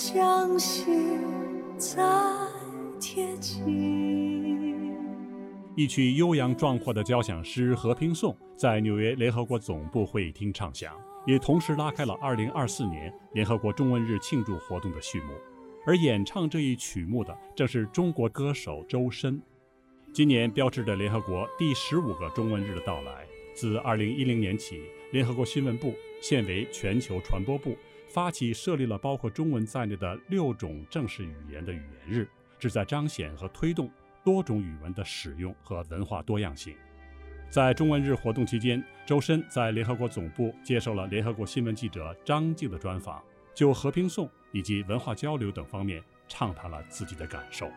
相信再贴近。 一曲悠扬壮阔的交响诗《和平颂》在纽约联合国总部会议厅唱响，也同时拉开了2024年联合国中文日庆祝活动的序幕。而演唱这一曲目的正是中国歌手周深。今年标志着联合国第15个中文日的到来。自2010年起，联合国新闻部现为全球传播部，发起设立了包括中文在内的6种正式语言的语言日，旨在彰显和推动多种语文的使用和文化多样性。在中文日活动期间，周深在联合国总部接受了联合国新闻记者张静的专访，就和平颂以及文化交流等方面畅谈了自己的感受。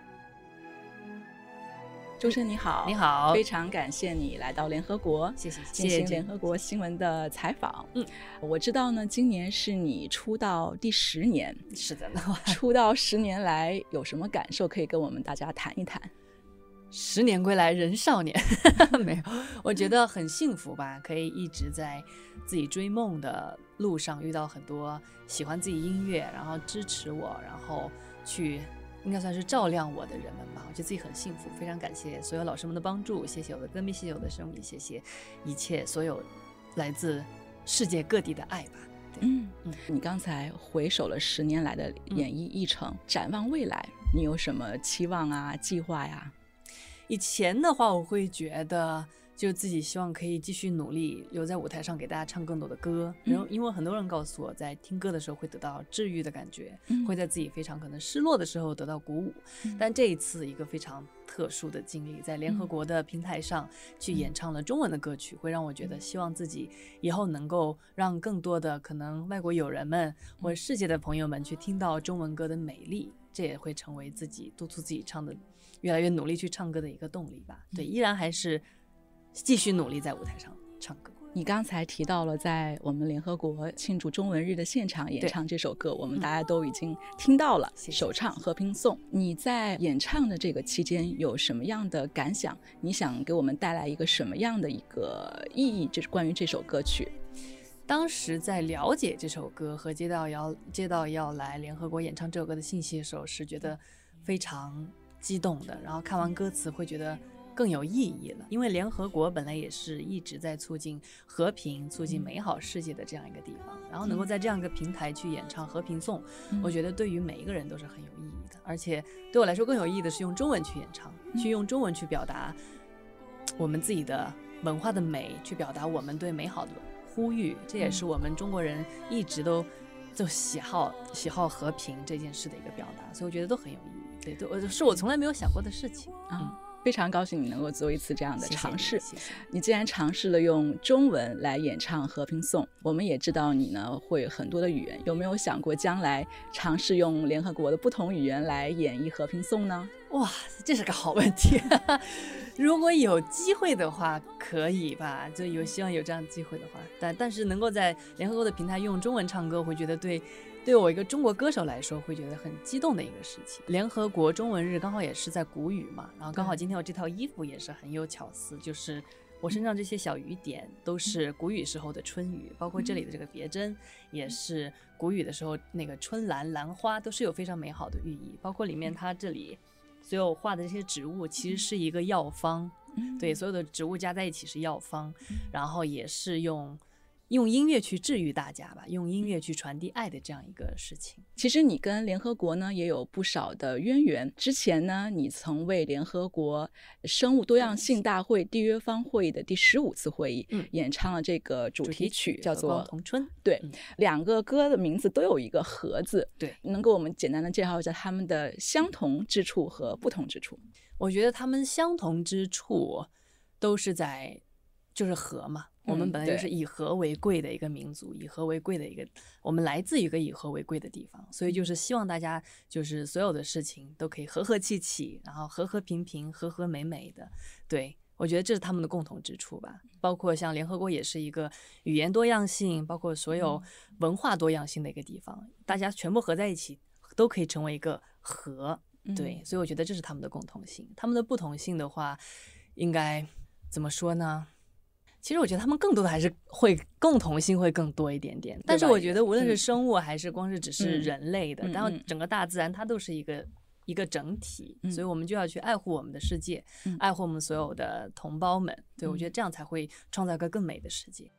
周深你好。 你好， 非常感谢你来到联合国， 谢谢进行联合国新闻的采访。我知道呢，今年是你出道第10年。 是的。 出道10年来有什么感受可以跟我们大家谈一谈 ？10年归来人少年没有，我觉得很幸福吧，可以一直在自己追梦的路上遇到很多喜欢自己音乐，然后支持我，然后去应该算是照亮我的人们吧。我觉得自己很幸福，非常感谢所有老师们的帮助，谢谢我的歌迷，谢谢我的生迷，谢谢一切所有来自世界各地的爱吧。 你刚才回首了10年来的演艺历程，展望未来你有什么期望啊计划呀？ 以前的话我会觉得就自己希望可以继续努力留在舞台上给大家唱更多的歌，然后因为很多人告诉我在听歌的时候会得到治愈的感觉，会在自己非常可能失落的时候得到鼓舞，但这一次一个非常特殊的经历，在联合国的平台上去演唱了中文的歌曲，会让我觉得希望自己以后能够让更多的可能外国友人们或者世界的朋友们去听到中文歌的美丽，这也会成为自己督促自己唱的越来越努力去唱歌的一个动力吧。对，依然还是继续努力在舞台上唱歌。 你刚才提到了在我们联合国庆祝中文日的现场演唱这首歌，我们大家都已经听到了，首唱《和平颂》。你在演唱的这个期间有什么样的感想？你想给我们带来一个什么样的一个意义？就是关于这首歌曲。 当时在了解这首歌和接到要来联合国演唱这首歌的信息的时候，是觉得非常激动的，然后看完歌词会觉得更有意义了，因为联合国本来也是一直在促进和平、促进美好世界的这样一个地方，然后能够在这样一个平台去演唱和平颂，我觉得对于每一个人都是很有意义的。而且对我来说更有意义的是用中文去演唱，去用中文去表达我们自己的文化的美，去表达我们对美好的呼吁，这也是我们中国人一直都喜好和平这件事的一个表达，所以我觉得都很有意义。对，是我从来没有想过的事情。 非常高兴你能够做一次这样的尝试。 谢谢。 你既然尝试了用中文来演唱和平颂，我们也知道你呢会很多的语言，有没有想过将来尝试用联合国的不同语言来演绎和平颂呢？ 哇，这是个好问题如果有机会的话可以吧，就希望有这样的机会的话，但是能够在联合国的平台用中文唱歌，我会觉得对我一个中国歌手来说会觉得很激动的一个事情。联合国中文日刚好也是在谷雨嘛，然后刚好今天我这套衣服也是很有巧思，就是我身上这些小雨点都是谷雨时候的春雨，包括这里的这个别针也是谷雨的时候那个春兰花，都是有非常美好的寓意，包括里面它这里所有画的这些植物其实是一个药方，对，所有的植物加在一起是药方，然后也是用音乐去治愈大家吧，用音乐去传递爱的这样一个事情。 其实你跟联合国呢也有不少的渊源，之前呢你曾为联合国生物多样性大会缔约方会议的第15次会议演唱了这个主题曲，叫做同春。 对，2个歌的名字都有一个和字， 对， 能给我们简单的介绍一下他们的相同之处和不同之处？ 我觉得他们相同之处都是就是和嘛，我们本来就是以和为贵的一个民族，以和为贵的一个，我们来自一个以和为贵的地方，所以就是希望大家就是所有的事情都可以和和气气，然后和和平平，和和美美的。对，我觉得这是他们的共同之处吧。包括像联合国也是一个语言多样性，包括所有文化多样性的一个地方，大家全部合在一起都可以成为一个和。对，所以我觉得这是他们的共同性。他们的不同性的话，应该怎么说呢？ 其实我觉得他们更多的还是会共同性会更多一点点，但是我觉得无论是生物还是光是只是人类的，然后整个大自然它都是一个整体，所以我们就要去爱护我们的世界，爱护我们所有的同胞们。对，我觉得这样才会创造一个更美的世界。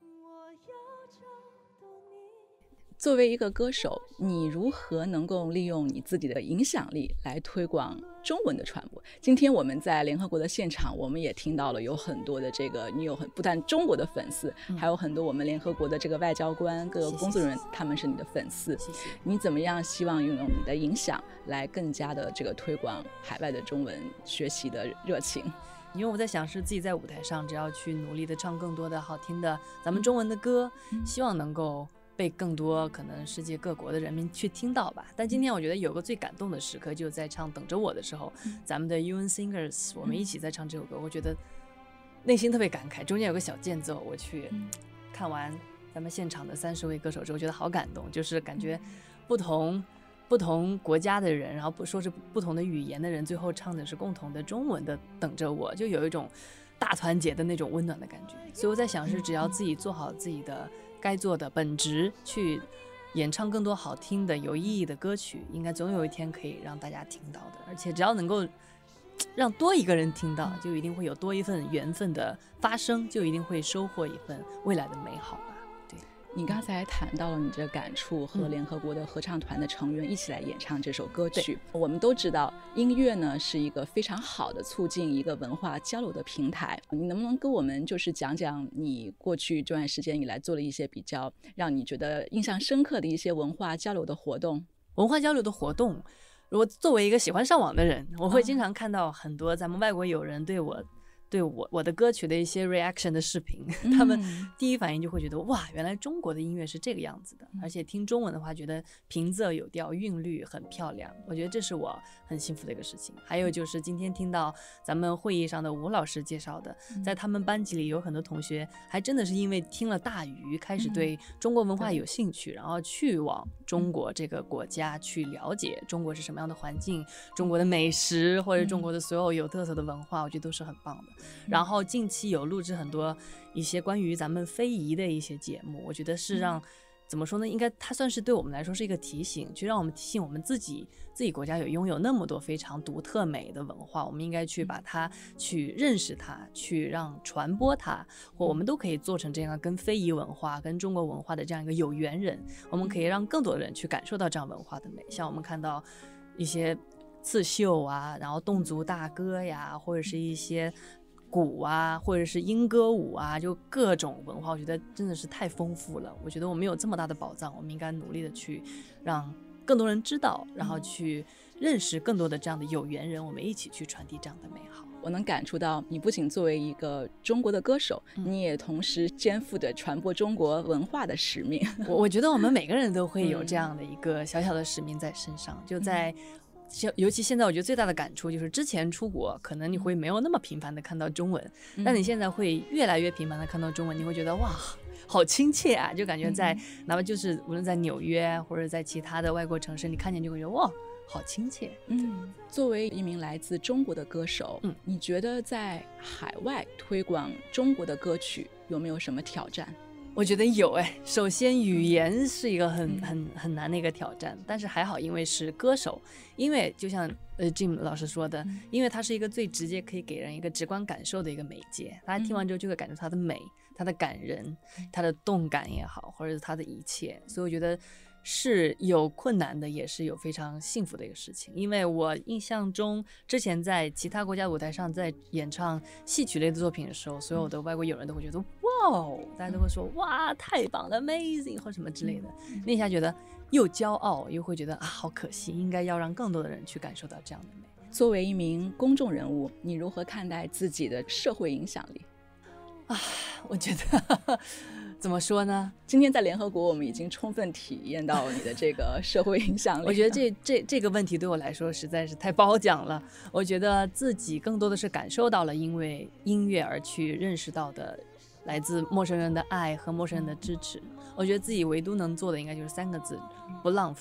作为一个歌手，你如何能够利用你自己的影响力来推广中文的传播？今天我们在联合国的现场，我们也听到了有很多的你有不但中国的粉丝，还有很多我们联合国的这个外交官、各个工作人员，他们是你的粉丝。 谢谢。 你怎么样希望拥有你的影响来更加的推广海外的中文学习的热情？ 因为我在想是自己在舞台上，只要去努力的唱更多的好听的咱们中文的歌，希望能够被更多可能世界各国的人民去听到吧。但今天我觉得有个最感动的时刻，就在唱《等着我》的时候，咱们的 UN Singers 我们一起在唱这首歌，我觉得内心特别感慨。中间有个小间奏，我去看完咱们现场的30位歌手之后，觉得好感动，就是感觉不同国家的人，然后说是不同的语言的人，最后唱的是共同的中文的《等着我》，就有一种大团结的那种温暖的感觉。所以我在想是只要自己做好自己的该做的本职，去演唱更多好听的有意义的歌曲，应该总有一天可以让大家听到的。而且只要能够让多一个人听到，就一定会有多一份缘分的发生，就一定会收获一份未来的美好吧。对， 你刚才谈到了你的感触，和联合国的合唱团的成员一起来演唱这首歌曲。我们都知道音乐呢是一个非常好的促进一个文化交流的平台，你能不能跟我们讲讲你过去这段时间以来做了一些比较让你觉得印象深刻的一些文化交流的活动？ 文化交流的活动，如果作为一个喜欢上网的人，我会经常看到很多咱们外国友人对我的歌曲的一些 reaction 的视频，他们第一反应就会觉得哇，原来中国的音乐是这个样子的，而且听中文的话觉得平仄有调，韵律很漂亮，我觉得这是我很幸福的一个事情。还有就是今天听到咱们会议上的吴老师介绍的，在他们班级里有很多同学还真的是因为听了大鱼开始对中国文化有兴趣，然后去往中国这个国家去了解中国是什么样的环境，中国的美食或者中国的所有有特色的文化，我觉得都是很棒的。然后近期有录制很多一些关于咱们非遗的一些节目，我觉得是让怎么说呢，应该它算是对我们来说是一个提醒，去让我们提醒我们自己国家有拥有那么多非常独特美的文化，我们应该去把它去认识它，去让传播它，或我们都可以做成这样跟非遗文化跟中国文化的这样一个有缘人，我们可以让更多的人去感受到这样文化的美。像我们看到一些刺绣啊，然后侗族大歌呀，或者是一些鼓啊，或者是莺歌舞啊，就各种文化，我觉得真的是太丰富了。我觉得我们有这么大的宝藏，我们应该努力的去让更多人知道，然后去认识更多的这样的有缘人，我们一起去传递这样的美好。 我能感触到你不仅作为一个中国的歌手，你也同时肩负着传播中国文化的使命。 我觉得我们每个人都会有这样的一个小小的使命在身上，就在尤其现在我觉得最大的感触就是之前出国可能你会没有那么频繁的看到中文，但你现在会越来越频繁的看到中文，你会觉得哇好亲切啊，就感觉在哪怕就是无论在纽约或者在其他的外国城市，你看见就会觉得哇好亲切。 作为一名来自中国的歌手，你觉得在海外推广中国的歌曲有没有什么挑战？ 我觉得有首先语言是一个很难的一个挑战，但是还好，因为是歌手，因为就像Jim 老师说的，因为它是一个最直接可以给人一个直观感受的一个媒介，大家听完之后就会感受它的美，它的感人，它的动感也好，或者是它的一切，所以我觉得是有困难的，也是有非常幸福的一个事情。因为我印象中之前在其他国家舞台上在演唱戏曲类的作品的时候，所有的外国友人都会觉得哇，大家都会说哇太棒了 amazing 或什么之类的，那一下觉得又骄傲又会觉得啊好可惜，应该要让更多的人去感受到这样的美。 作为一名公众人物，你如何看待自己的社会影响力？ 我觉得怎么说呢， 今天在联合国我们已经充分体验到你的这个社会影响力。 我觉得这个问题对我来说实在是太褒奖了，我觉得自己更多的是感受到了因为音乐而去认识到的来自陌生人的爱和陌生人的支持。我觉得自己唯独能做的应该就是3个字，不浪费。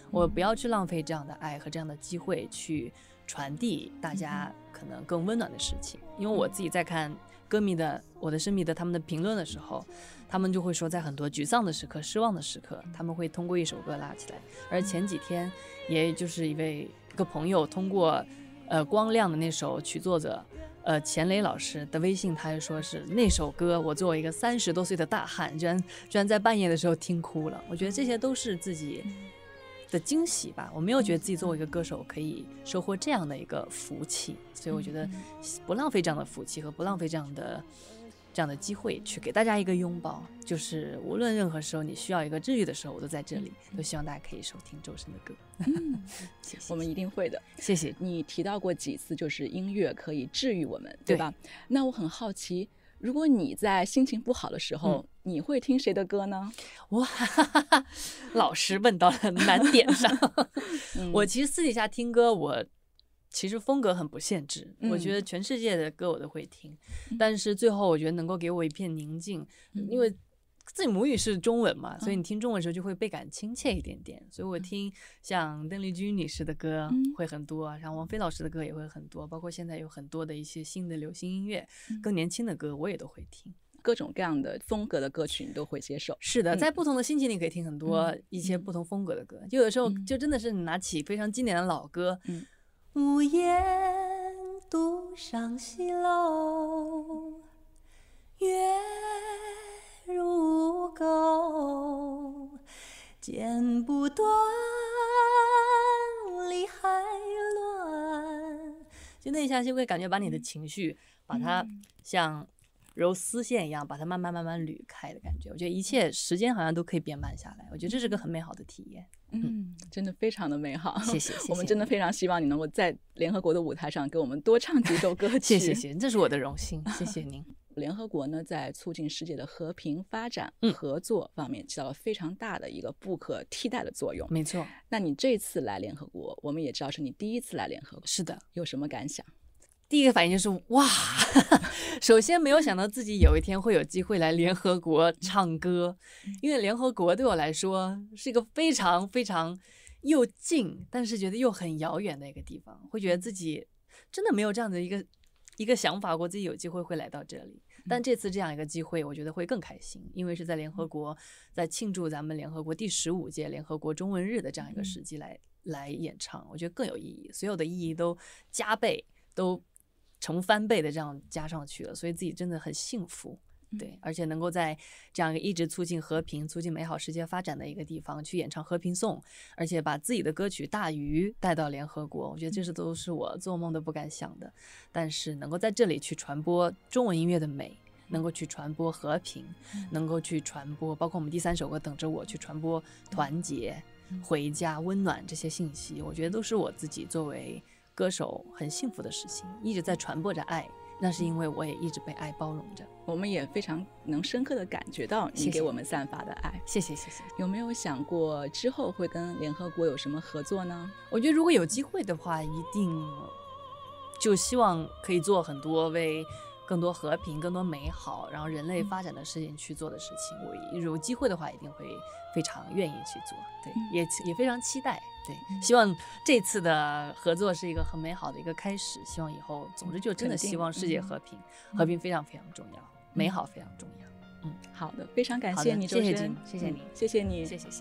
我不要去浪费这样的爱和这样的机会去传递大家可能更温暖的事情。因为我自己在看歌迷的我的生迷的他们的评论的时候，他们就会说在很多沮丧的时刻失望的时刻，他们会通过一首歌拉起来。而前几天也就是一个朋友通过光亮的那首曲作者钱雷老师的微信，他就说是那首歌我作为一个30多岁的大汉居然在半夜的时候听哭了。我觉得这些都是自己的惊喜吧，我没有觉得自己作为一个歌手可以收获这样的一个福气，所以我觉得不浪费这样的福气和不浪费这样的机会去给大家一个拥抱，就是无论任何时候你需要一个治愈的时候，我都在这里，都希望大家可以收听周深的歌。谢谢， 我们一定会的。 谢谢。 你提到过几次就是音乐可以治愈我们，对吧？那我很好奇，如果你在心情不好的时候，你会听谁的歌呢？ 哇，老师问到了难点上。我其实私底下听歌，我其实风格很不限制，我觉得全世界的歌我都会听，但是最后我觉得能够给我一片宁静，因为自己母语是中文嘛，所以你听中文的时候就会倍感亲切一点点，所以我听像邓丽君女士的歌会很多，然后王菲老师的歌也会很多，包括现在有很多的一些新的流行音乐，更年轻的歌我也都会听。 各种各样的风格的歌曲你都会接受？ 是的，在不同的心情你可以听很多一些不同风格的歌，就有的时候就真的是你拿起非常经典的老歌， 屋檐独上西楼，月如钩，剪不断，理还乱。 就那一下就会感觉把你的情绪把它像揉丝线一样把它慢慢捋开的感觉，我觉得一切时间好像都可以变慢下来，我觉得这是个很美好的体验。 真的非常的美好。 谢谢我们真的非常希望你能够在联合国的舞台上给我们多唱几首歌曲。 谢谢，这是我的荣幸，谢谢您。 联合国呢，在促进世界的和平发展、合作方面起到了非常大的一个不可替代的作用。 没错。 那你这次来联合国，我们也知道是你第一次来联合国， 是的， 有什么感想？ 第一个反应就是哇，首先没有想到自己有一天会有机会来联合国唱歌，因为联合国对我来说是一个非常非常又近但是觉得又很遥远的一个地方，会觉得自己真的没有这样的一个想法过自己有机会会来到这里，但这次这样一个机会我觉得会更开心，因为是在联合国在庆祝咱们联合国第15届联合国中文日的这样一个时机来演唱，我觉得更有意义，所有的意义都加倍都成翻倍的这样加上去了，所以自己真的很幸福。对，而且能够在这样一个一直促进和平、促进美好世界发展的一个地方去演唱和平颂，而且把自己的歌曲《大鱼》带到联合国，我觉得这都是我做梦都不敢想的。但是能够在这里去传播中文音乐的美，能够去传播和平，能够去传播，包括我们第3首歌《等着我》去传播团结、回家、温暖这些信息，我觉得都是我自己作为歌手很幸福的事情，一直在传播着爱，那是因为我也一直被爱包容着。 我们也非常能深刻的感觉到你给我们散发的爱。 谢谢。 有没有想过之后会跟联合国有什么合作呢？ 我觉得如果有机会的话，一定就希望可以做很多为更多和平、更多美好，然后人类发展的事情去做的事情。我有机会的话，一定会非常愿意去做。对，也非常期待。对，希望这次的合作是一个很美好的一个开始。希望以后，总之就真的希望世界和平，和平非常非常重要，美好非常重要。 好的，非常感谢你，周深， 谢谢你， 谢谢你， 谢谢。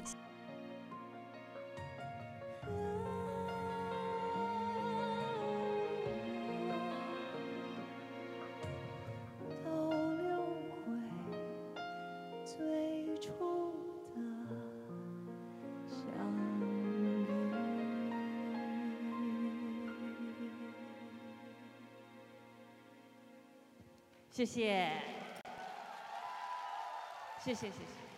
谢谢。